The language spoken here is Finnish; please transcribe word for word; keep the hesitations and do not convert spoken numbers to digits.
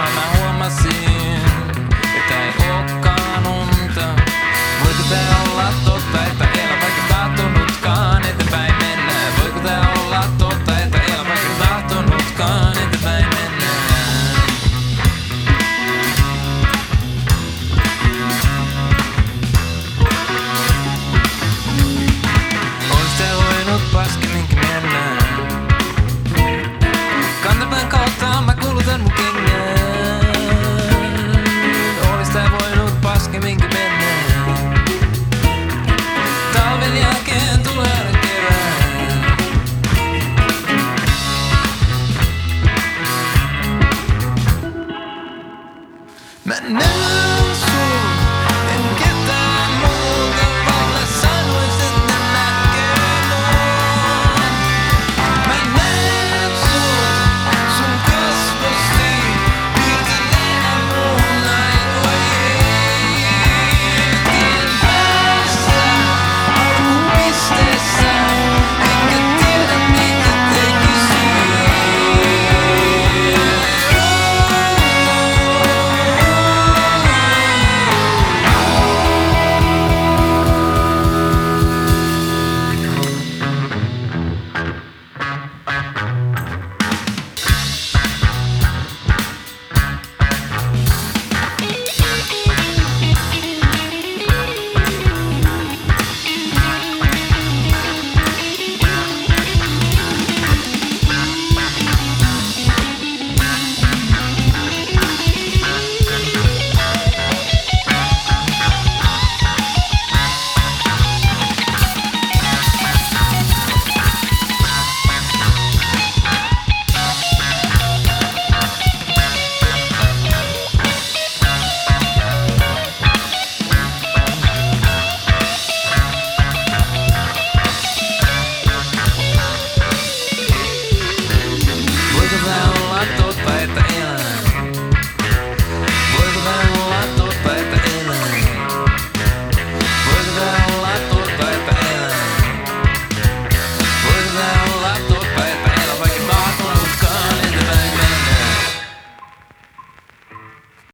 aikaa mä huomasin, että ei ookaan unta. Voiko tää olla totta, että elä vaikka tahtonutkaan eteenpäin mennä? Voiko tää olla totta, että elä vaikka tahtonutkaan eteenpäin mennä? Olis tää voinut paskemminkin mennä? Kantapään kautta mä kulutan mun kengän. Olis tää voinut paskemminkin mennä? Talven jälkeen tulee aina kevään. Mä näen